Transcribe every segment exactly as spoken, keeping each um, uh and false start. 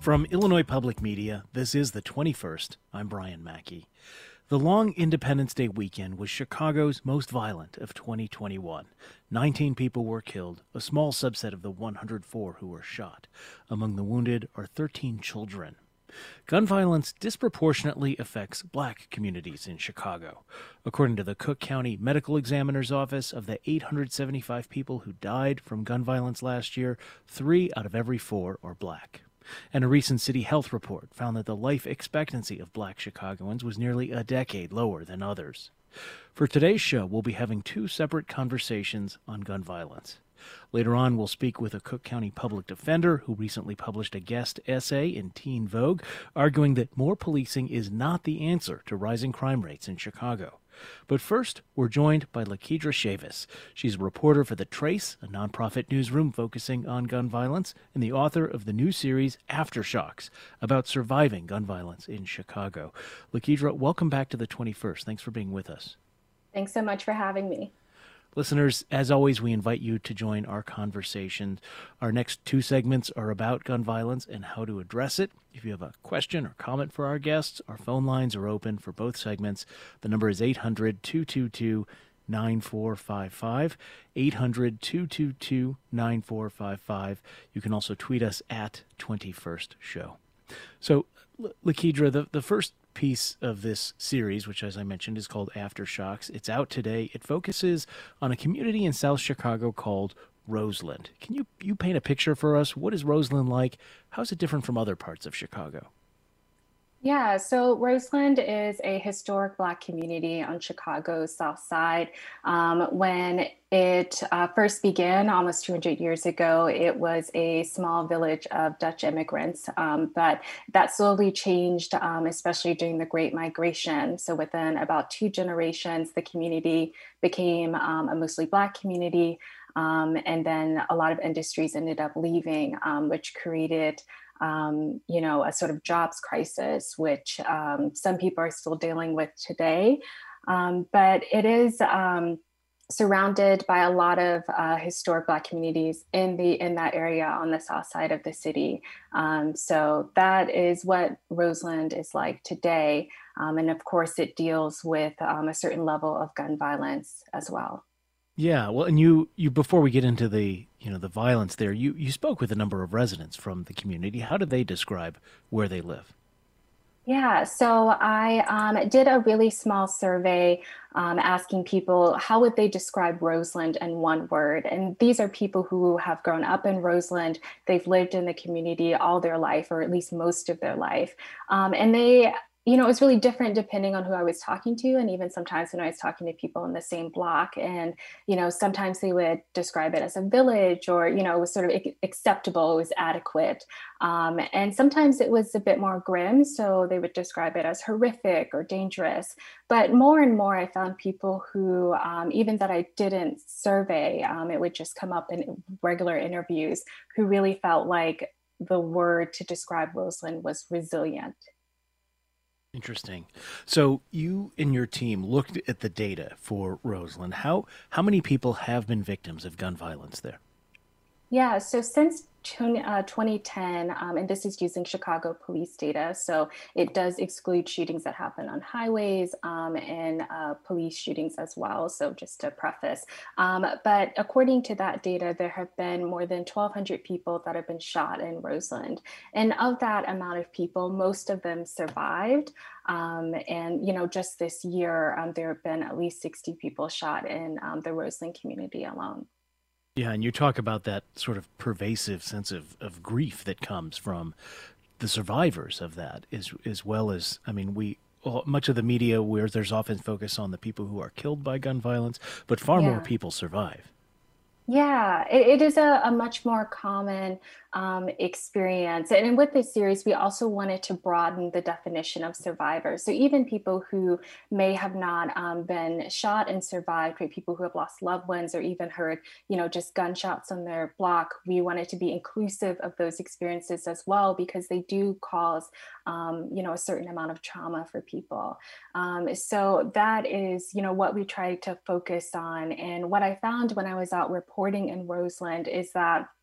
From Illinois Public Media, this is the twenty-first. I'm Brian Mackey. The long Independence Day weekend was Chicago's most violent of twenty twenty-one. nineteen people were killed, a small subset of the one hundred four who were shot. Among the wounded are thirteen children. Gun violence disproportionately affects black communities in Chicago. According to the Cook County Medical Examiner's Office, of the eight hundred seventy-five people who died from gun violence last year, three out of every four are black. And a recent City Health report found that the life expectancy of black Chicagoans was nearly a decade lower than others. For today's show, we'll be having two separate conversations on gun violence. Later on, we'll speak with a Cook County public defender who recently published a guest essay in Teen Vogue arguing that more policing is not the answer to rising crime rates in Chicago. But first, we're joined by Lakedra Chavis. She's a reporter for The Trace, a nonprofit newsroom focusing on gun violence, and the author of the new series Aftershocks, about surviving gun violence in Chicago. Lakedra, welcome back to the twenty-first. Thanks for being with us. Thanks so much for having me. Listeners, as always, we invite you to join our conversation. Our next two segments are about gun violence and how to address it. If you have a question or comment for our guests, our phone lines are open for both segments. The number is eight hundred, two two two, nine four five five, eight hundred, two two two, nine four five five. You can also tweet us at twenty-first show. So, Lakedra, the, the first piece of this series, which, as I mentioned, is called Aftershocks. It's out today. It focuses on a community in South Chicago called Roseland. Can you, you paint a picture for us? What is Roseland like? How is it different from other parts of Chicago? Yeah, so Roseland is a historic Black community on Chicago's South Side. Um, when it uh, first began almost two hundred years ago, it was a small village of Dutch immigrants, um, but that slowly changed, um, especially during the Great Migration. So within about two generations, the community became um, a mostly Black community, um, and then a lot of industries ended up leaving, um, which created Um, you know, a sort of jobs crisis, which um, some people are still dealing with today. Um, but it is um, surrounded by a lot of uh, historic Black communities in the in that area on the south side of the city. Um, so that is what Roseland is like today. Um, and of course, it deals with um, a certain level of gun violence as well. Yeah, well, and you, you before we get into the, you know, the violence there, you, you spoke with a number of residents from the community. How did they describe where they live? Yeah, so I um, did a really small survey um, asking people how would they describe Roseland in one word. And these are people who have grown up in Roseland. They've lived in the community all their life, or at least most of their life. Um, and they you know, it was really different depending on who I was talking to. And even sometimes when I was talking to people in the same block, and, you know, sometimes they would describe it as a village, or, you know, it was sort of acceptable, it was adequate. Um, and sometimes it was a bit more grim. So they would describe it as horrific or dangerous. But more and more, I found people who, um, even that I didn't survey, um, it would just come up in regular interviews, who really felt like the word to describe Roseland was resilient. Interesting. So you and your team looked at the data for Roseland. How how many people have been victims of gun violence there? Yeah, so since twenty ten, um, and this is using Chicago police data, so it does exclude shootings that happen on highways um, and uh, police shootings as well. So just to preface, um, but according to that data, there have been more than twelve hundred people that have been shot in Roseland. And of that amount of people, most of them survived. Um, and, you know, just this year, um, there have been at least sixty people shot in um, the Roseland community alone. Yeah, and you talk about that sort of pervasive sense of, of grief that comes from the survivors of that, as, as well as, I mean, we, well, much of the media where there's often focus on the people who are killed by gun violence, but far more Yeah. people survive. Yeah, it, it is a, a much more common um, experience. And with this series, we also wanted to broaden the definition of survivors. So even people who may have not um, been shot and survived, right? People who have lost loved ones or even heard, you know, just gunshots on their block, we wanted to be inclusive of those experiences as well, because they do cause, um, you know, a certain amount of trauma for people. Um, so that is, you know, what we tried to focus on. And what I found when I was out reporting in Roseland is that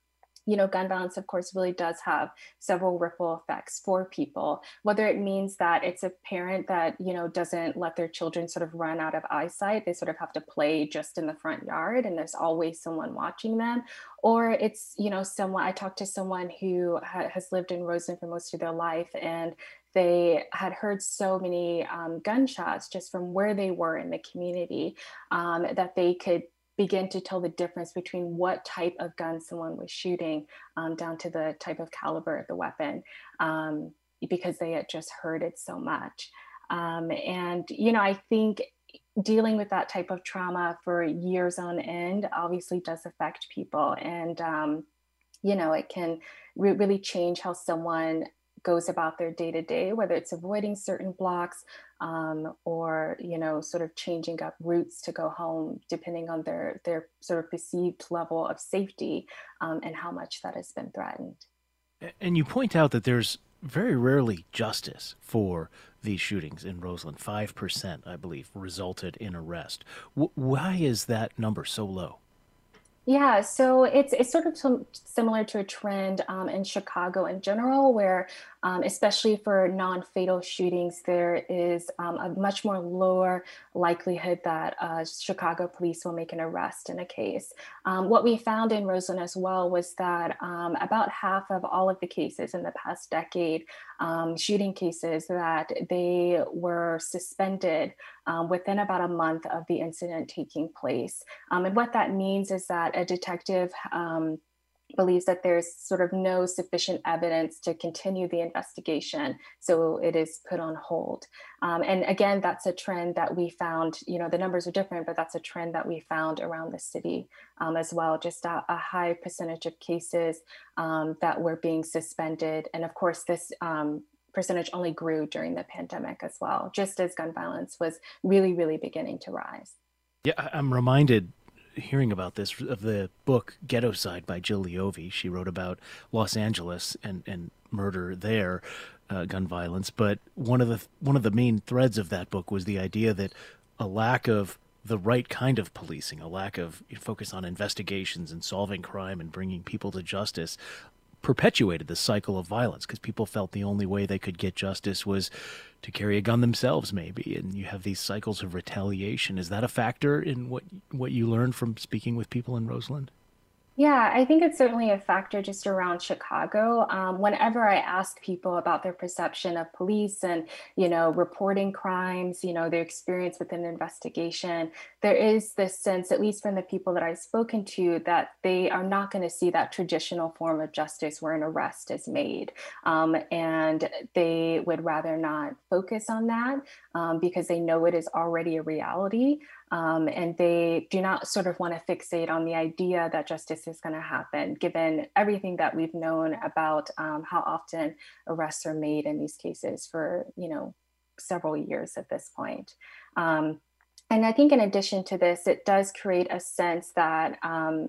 you know, gun violence, of course, really does have several ripple effects for people, whether it means that it's a parent that, you know, doesn't let their children sort of run out of eyesight. They sort of have to play just in the front yard and there's always someone watching them. Or it's, you know, someone, I talked to someone who ha- has lived in Roseland for most of their life, and they had heard so many um, gunshots just from where they were in the community, um, that they could begin to tell the difference between what type of gun someone was shooting, um, down to the type of caliber of the weapon, um, because they had just heard it so much. Um, and, you know, I think dealing with that type of trauma for years on end obviously does affect people. And, um, you know, it can re- really change how someone goes about their day to day, whether it's avoiding certain blocks, um, or, you know, sort of changing up routes to go home, depending on their, their sort of perceived level of safety, um, and how much that has been threatened. And you point out that there's very rarely justice for these shootings in Roseland. five percent, I believe, resulted in arrest. W- why is that number so low? Yeah, so it's it's sort of sim- similar to a trend, um, in Chicago in general, where, um, especially for non-fatal shootings, there is, um, a much more lower likelihood that uh, Chicago police will make an arrest in a case. Um, what we found in Roseland as well was that, um, about half of all of the cases in the past decade, um, shooting cases, that they were suspended, um, within about a month of the incident taking place. Um, and what that means is that a detective, um, believes that there's sort of no sufficient evidence to continue the investigation, so it is put on hold. Um, and again, that's a trend that we found. You know, the numbers are different, but that's a trend that we found around the city, um, as well. Just a, a high percentage of cases, um, that were being suspended, and of course, this. Um, percentage only grew during the pandemic as well, just as gun violence was really, really beginning to rise. Yeah, I- I'm reminded hearing about this of the book Ghetto Side by Jill Leovy. She wrote about Los Angeles and, and murder there, uh, gun violence. But one of the one of the main threads of that book was the idea that a lack of the right kind of policing, a lack of focus on investigations and solving crime and bringing people to justice, perpetuated the cycle of violence because people felt the only way they could get justice was to carry a gun themselves, maybe. And you have these cycles of retaliation. Is that a factor in what what you learned from speaking with people in Roseland? Yeah, I think it's certainly a factor just around Chicago. Um, whenever I ask people about their perception of police and, you know, reporting crimes, you know, their experience with an investigation, there is this sense, at least from the people that I've spoken to, that they are not going to see that traditional form of justice where an arrest is made. Um, and they would rather not focus on that, um, because they know it is already a reality. Um, and they do not sort of want to fixate on the idea that justice is going to happen, given everything that we've known about, um, how often arrests are made in these cases for, you know, several years at this point. Um, and I think in addition to this, it does create a sense that, um,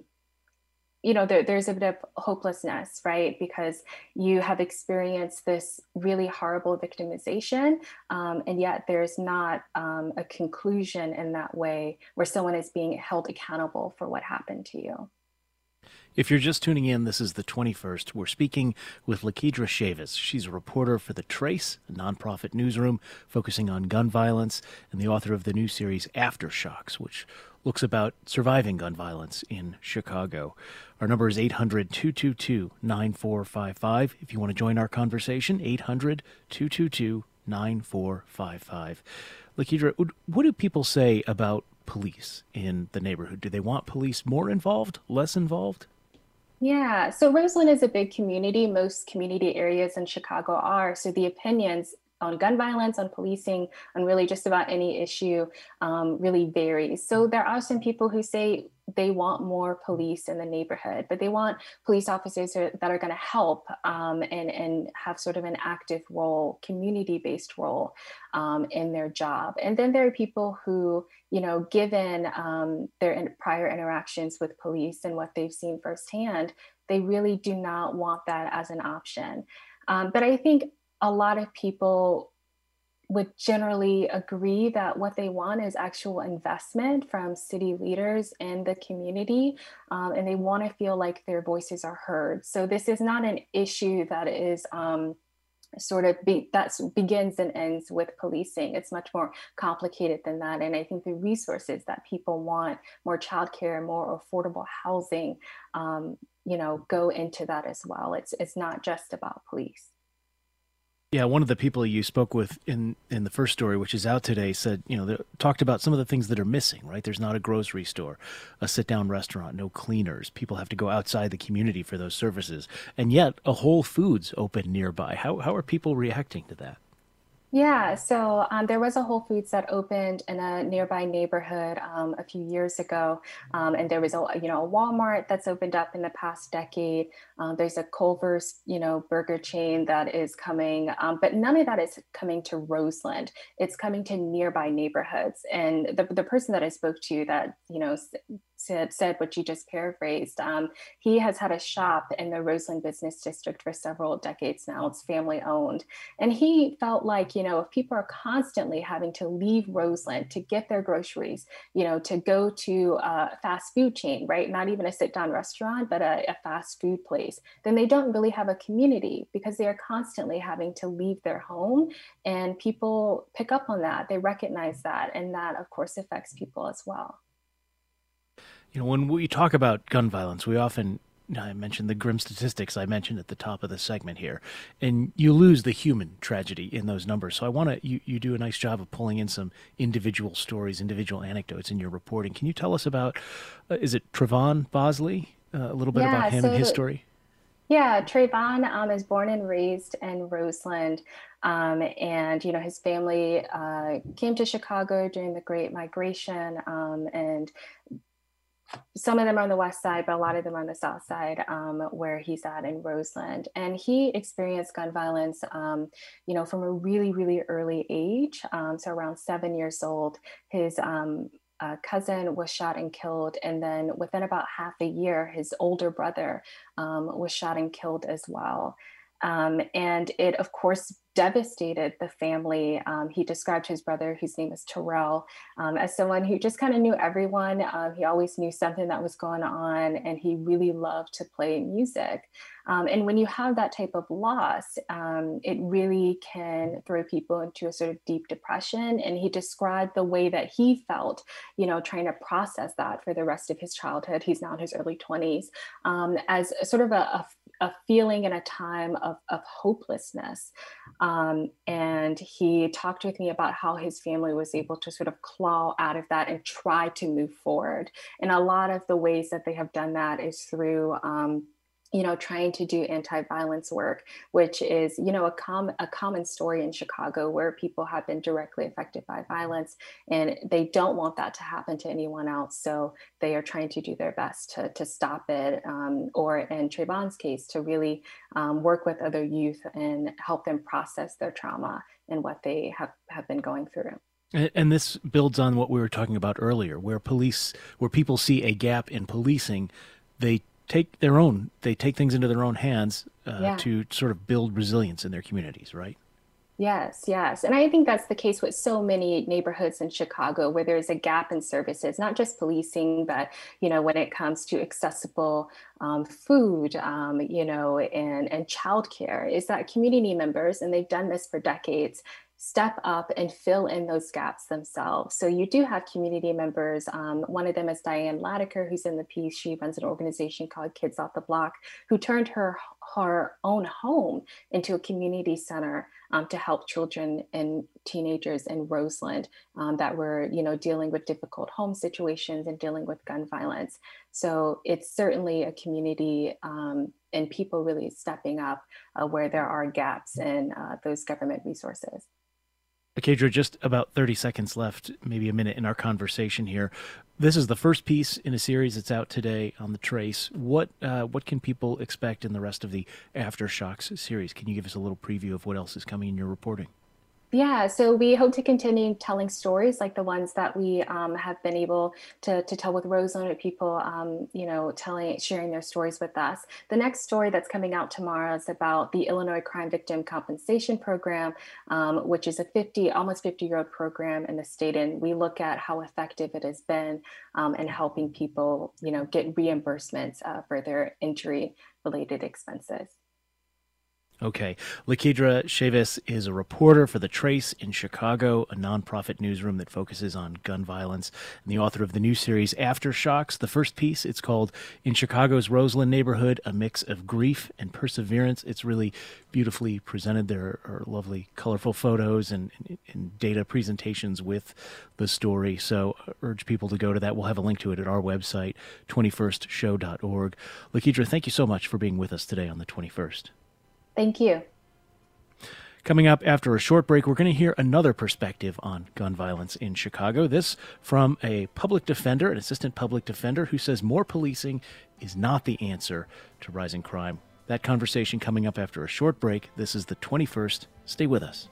you know, there, there's a bit of hopelessness, right? Because you have experienced this really horrible victimization, um, and yet there's not, um, a conclusion in that way where someone is being held accountable for what happened to you. If you're just tuning in, this is the twenty-first. We're speaking with Lakidra Chavis. She's a reporter for The Trace, a nonprofit newsroom focusing on gun violence, and the author of the new series Aftershocks, which looks about surviving gun violence in Chicago. Our number is eight hundred, two two two, nine four five five. If you want to join our conversation, eight hundred, two two two, nine four five five. Lakidra, what do people say about police in the neighborhood? Do they want police more involved, less involved? Yeah, so Roseland is a big community. Most community areas in Chicago are. So the opinions on gun violence, on policing, on really just about any issue, um, really varies. So there are some people who say they want more police in the neighborhood, but they want police officers that are going to help, um, and, and have sort of an active role, community-based role, um, in their job. And then there are people who, you know, given, um, their in- prior interactions with police and what they've seen firsthand, they really do not want that as an option. Um, but I think a lot of people would generally agree that what they want is actual investment from city leaders in the community, um, and they want to feel like their voices are heard. So this is not an issue that is um, sort of be, that begins and ends with policing. It's much more complicated than that. And I think the resources that people want, more childcare, more affordable housing, um, you know, go into that as well. It's it's not just about police. Yeah, one of the people you spoke with in in the first story, which is out today, said, you know, they talked about some of the things that are missing, right? There's not a grocery store, a sit-down restaurant, no cleaners. People have to go outside the community for those services. And yet, a Whole Foods open nearby. How how are people reacting to that? Yeah, so um, there was a Whole Foods that opened in a nearby neighborhood um, a few years ago, um, and there was a you know a Walmart that's opened up in the past decade. Um, there's a Culver's you know burger chain that is coming, um, but none of that is coming to Roseland. It's coming to nearby neighborhoods. And the the person that I spoke to that you know said said what you just paraphrased. Um, he has had a shop in the Roseland Business District for several decades now. It's family owned, and he felt like, you know, if people are constantly having to leave Roseland to get their groceries, you know, to go to a fast food chain, right? Not even a sit down restaurant, but a, a fast food place, then they don't really have a community because they are constantly having to leave their home. And people pick up on that. They recognize that. And that, of course, affects people as well. You know, when we talk about gun violence, we often, I mentioned the grim statistics I mentioned at the top of the segment here, and you lose the human tragedy in those numbers. So I want to, you, you do a nice job of pulling in some individual stories, individual anecdotes in your reporting. Can you tell us about, uh, is it Trayvon Bosley? Uh, a little bit Yeah, about him and his so story? yeah, Trayvon um, is born and raised in Roseland. Um, and, you know, his family uh, came to Chicago during the Great Migration. Um, and some of them are on the west side, but a lot of them are on the south side, um, where he's at in Roseland. And he experienced gun violence, um, you know, from a really, really early age. Um, so around seven years old, his um, uh, cousin was shot and killed. And then within about half a year, his older brother um, was shot and killed as well. Um, and it, of course, devastated the family. Um, he described his brother, whose name is Terrell, um, as someone who just kind of knew everyone. Um, he always knew something that was going on, and he really loved to play music. Um, and when you have that type of loss, um, it really can throw people into a sort of deep depression. And he described the way that he felt, you know, trying to process that for the rest of his childhood. He's now in his early twenties, um, as sort of a, a, a feeling and a time of, of hopelessness. Um, and he talked with me about how his family was able to sort of claw out of that and try to move forward. And a lot of the ways that they have done that is through, um, you know, trying to do anti-violence work, which is, you know, a, com- a common story in Chicago where people have been directly affected by violence and they don't want that to happen to anyone else. So they are trying to do their best to, to stop it, um, or in Trayvon's case, to really um, work with other youth and help them process their trauma and what they have, have been going through. And and this builds on what we were talking about earlier, where police, where people see a gap in policing, they take their own, they take things into their own hands uh, Yeah. to sort of build resilience in their communities, right? Yes, yes. And I think that's the case with so many neighborhoods in Chicago where there's a gap in services, not just policing, but, you know, when it comes to accessible um, food, um, you know, and, and childcare, is that community members, and they've done this for decades, step up and fill in those gaps themselves. So you do have community members. Um, one of them is Diane Latiker, who's in the piece. She runs an organization called Kids Off the Block, who turned her her own home into a community center um, to help children and teenagers in Roseland um, that were, you know, dealing with difficult home situations and dealing with gun violence. So it's certainly a community um, and people really stepping up uh, where there are gaps in uh, those government resources. Akedra, just about thirty seconds left, maybe a minute in our conversation here. This is the first piece in a series that's out today on The Trace. What uh, what can people expect in the rest of the Aftershocks series? Can you give us a little preview of what else is coming in your reporting? Yeah, so we hope to continue telling stories like the ones that we um, have been able to, to tell with Roseland, with people, um, you know, telling, sharing their stories with us. The next story that's coming out tomorrow is about the Illinois Crime Victim Compensation Program, um, which is a fifty, almost fifty year old program in the state. And we look at how effective it has been um, in helping people, you know, get reimbursements uh, for their injury related expenses. Okay. Lakidra Chavez is a reporter for The Trace in Chicago, a nonprofit newsroom that focuses on gun violence, and the author of the new series Aftershocks. The first piece, it's called In Chicago's Roseland Neighborhood, a Mix of Grief and Perseverance. It's really beautifully presented. There are lovely, colorful photos and, and, and data presentations with the story. So I urge people to go to that. We'll have a link to it at our website, twenty-first show dot org. Lakidra, thank you so much for being with us today on the twenty-first. Thank you. Coming up after a short break, we're going to hear another perspective on gun violence in Chicago. This from a public defender, an assistant public defender, who says more policing is not the answer to rising crime. That conversation coming up after a short break. This is the twenty-first. Stay with us.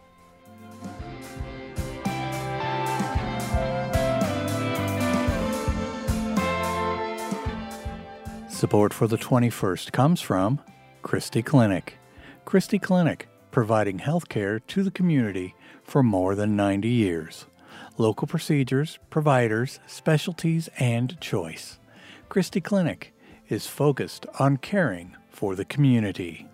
Support for the twenty-first comes from Christie Clinic. Christie Clinic, providing health care to the community for more than ninety years. Local procedures, providers, specialties, and choice. Christie Clinic is focused on caring for the community.